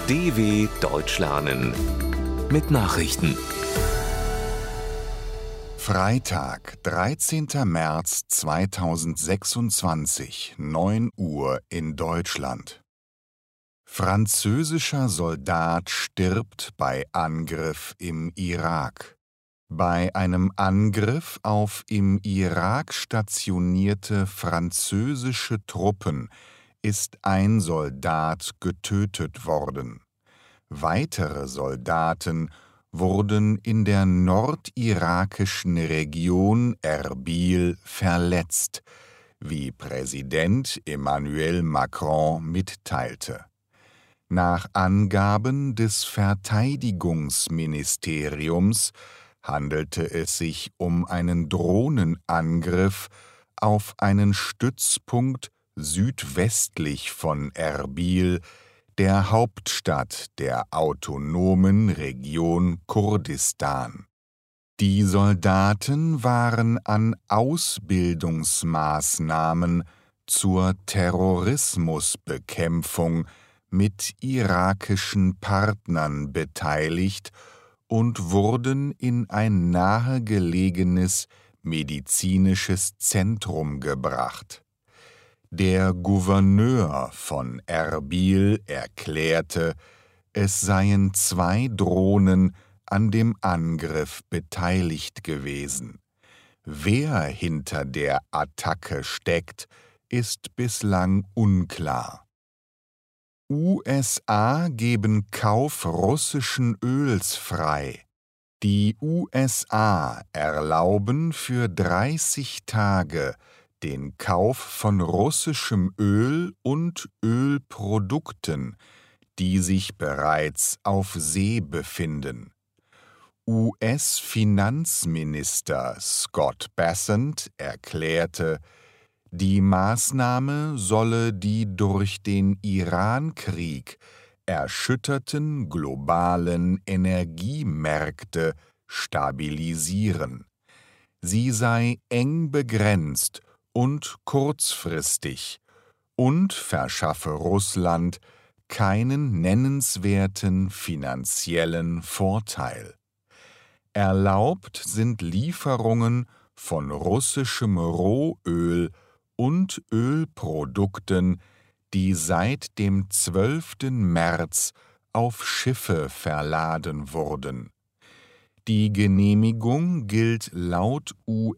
DW Deutsch lernen mit Nachrichten. Freitag, 13. März 2026, 9 Uhr in Deutschland. Französischer Soldat stirbt bei Angriff im Irak. Bei einem Angriff auf im Irak stationierte französische Truppen ist ein Soldat getötet worden. Weitere Soldaten wurden in der nordirakischen Region Erbil verletzt, wie Präsident Emmanuel Macron mitteilte. Nach Angaben des Verteidigungsministeriums handelte es sich um einen Drohnenangriff auf einen Stützpunkt südwestlich von Erbil, der Hauptstadt der autonomen Region Kurdistan. Die Soldaten waren an Ausbildungsmaßnahmen zur Terrorismusbekämpfung mit irakischen Partnern beteiligt und wurden in ein nahegelegenes medizinisches Zentrum gebracht. Der Gouverneur von Erbil erklärte, es seien 2 Drohnen an dem Angriff beteiligt gewesen. Wer hinter der Attacke steckt, ist bislang unklar. USA geben Kauf russischen Öls frei. Die USA erlauben für 30 Tage den Kauf von russischem Öl und Ölprodukten, die sich bereits auf See befinden. US-Finanzminister Scott Bessent erklärte, die Maßnahme solle die durch den Iran-Krieg erschütterten globalen Energiemärkte stabilisieren. Sie sei eng begrenzt und kurzfristig und verschaffe Russland keinen nennenswerten finanziellen Vorteil. Erlaubt sind Lieferungen von russischem Rohöl und Ölprodukten, die seit dem 12. März auf Schiffe verladen wurden. Die Genehmigung gilt laut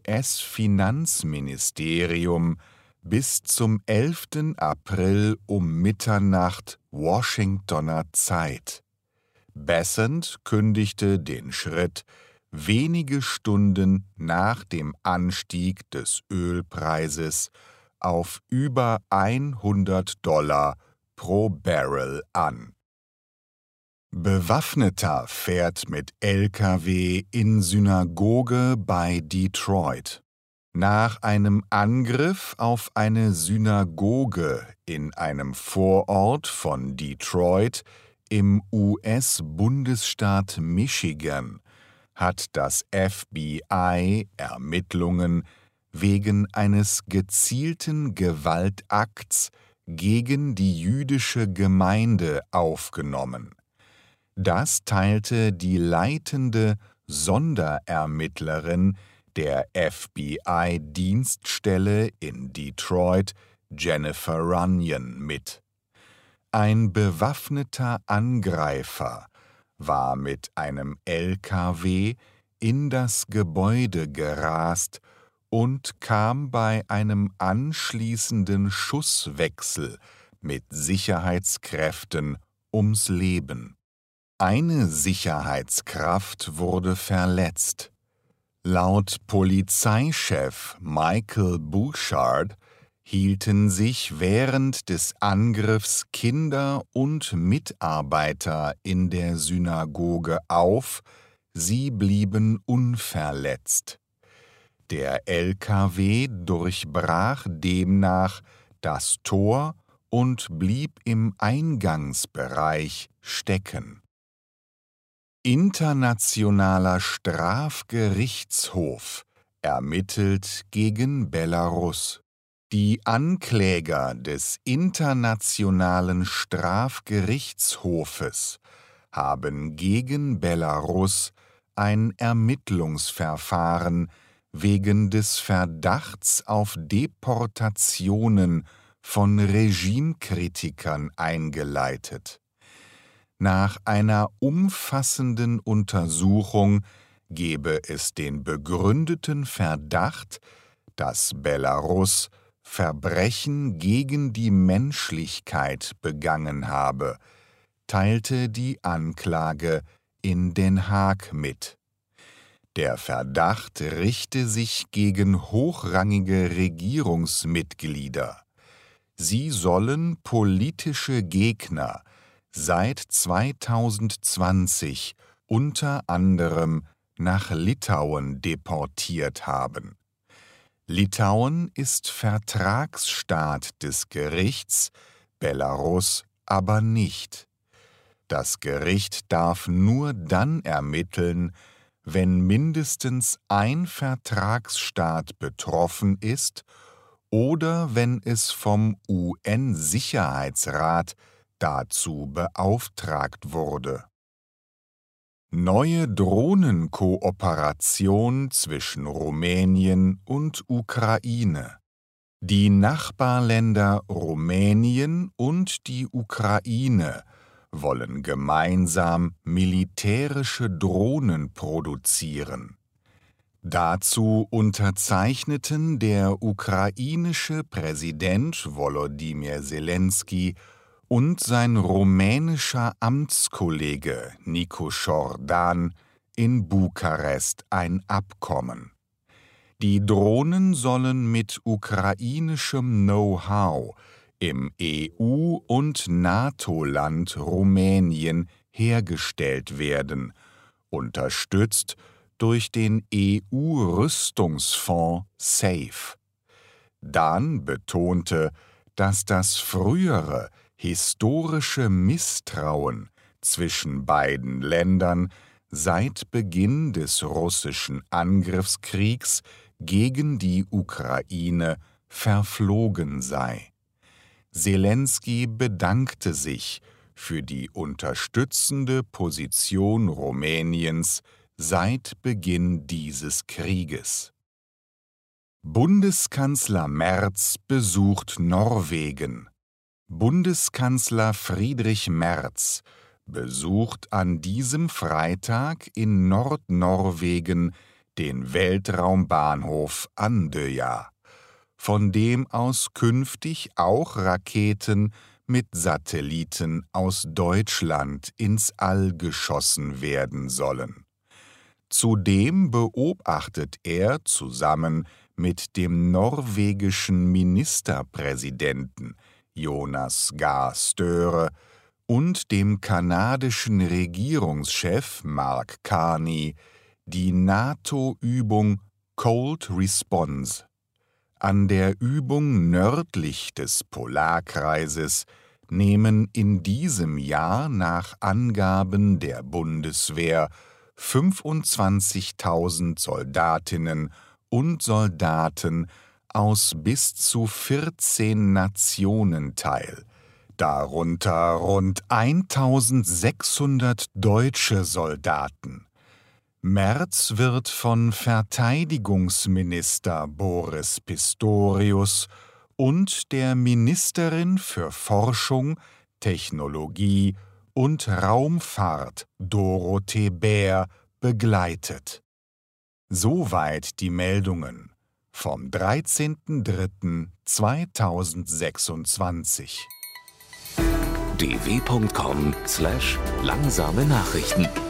US-Finanzministerium bis zum 11. April um Mitternacht Washingtoner Zeit. Bessent kündigte den Schritt wenige Stunden nach dem Anstieg des Ölpreises auf über $100 pro Barrel an. Bewaffneter fährt mit LKW in Synagoge bei Detroit. Nach einem Angriff auf eine Synagoge in einem Vorort von Detroit im US-Bundesstaat Michigan hat das FBI Ermittlungen wegen eines gezielten Gewaltakts gegen die jüdische Gemeinde aufgenommen. Das teilte die leitende Sonderermittlerin der FBI-Dienststelle in Detroit, Jennifer Runyon, mit. Ein bewaffneter Angreifer war mit einem LKW in das Gebäude gerast und kam bei einem anschließenden Schusswechsel mit Sicherheitskräften ums Leben. Eine Sicherheitskraft wurde verletzt. Laut Polizeichef Michael Bouchard hielten sich während des Angriffs Kinder und Mitarbeiter in der Synagoge auf, sie blieben unverletzt. Der LKW durchbrach demnach das Tor und blieb im Eingangsbereich stecken. Internationaler Strafgerichtshof ermittelt gegen Belarus. Die Ankläger des Internationalen Strafgerichtshofes haben gegen Belarus ein Ermittlungsverfahren wegen des Verdachts auf Deportationen von Regimekritikern eingeleitet. Nach einer umfassenden Untersuchung gebe es den begründeten Verdacht, dass Belarus Verbrechen gegen die Menschlichkeit begangen habe, teilte die Anklage in Den Haag mit. Der Verdacht richte sich gegen hochrangige Regierungsmitglieder. Sie sollen politische Gegner seit 2020 unter anderem nach Litauen deportiert haben. Litauen ist Vertragsstaat des Gerichts, Belarus aber nicht. Das Gericht darf nur dann ermitteln, wenn mindestens ein Vertragsstaat betroffen ist oder wenn es vom UN-Sicherheitsrat dazu beauftragt wurde. Neue Drohnenkooperation zwischen Rumänien und Ukraine. Die Nachbarländer Rumänien und die Ukraine wollen gemeinsam militärische Drohnen produzieren. Dazu unterzeichneten der ukrainische Präsident Volodymyr Zelensky und sein rumänischer Amtskollege Nicu Șordan in Bukarest ein Abkommen. Die Drohnen sollen mit ukrainischem Know-how im EU- und NATO-Land Rumänien hergestellt werden, unterstützt durch den EU-Rüstungsfonds SAFE. Dan betonte, dass das frühere historische Misstrauen zwischen beiden Ländern seit Beginn des russischen Angriffskriegs gegen die Ukraine verflogen sei. Zelensky bedankte sich für die unterstützende Position Rumäniens seit Beginn dieses Krieges. Bundeskanzler Merz besucht Norwegen. Bundeskanzler Friedrich Merz besucht an diesem Freitag in Nordnorwegen den Weltraumbahnhof Andøya, von dem aus künftig auch Raketen mit Satelliten aus Deutschland ins All geschossen werden sollen. Zudem beobachtet er zusammen mit dem norwegischen Ministerpräsidenten Jonas Gahr Støre und dem kanadischen Regierungschef Mark Carney die NATO-Übung Cold Response. An der Übung nördlich des Polarkreises nehmen in diesem Jahr nach Angaben der Bundeswehr 25.000 Soldatinnen und Soldaten aus bis zu 14 Nationen teil, darunter rund 1.600 deutsche Soldaten. Merz wird von Verteidigungsminister Boris Pistorius und der Ministerin für Forschung, Technologie und Raumfahrt Dorothee Bär begleitet. Soweit die Meldungen vom 13.03.2026. dw.com/langsame Nachrichten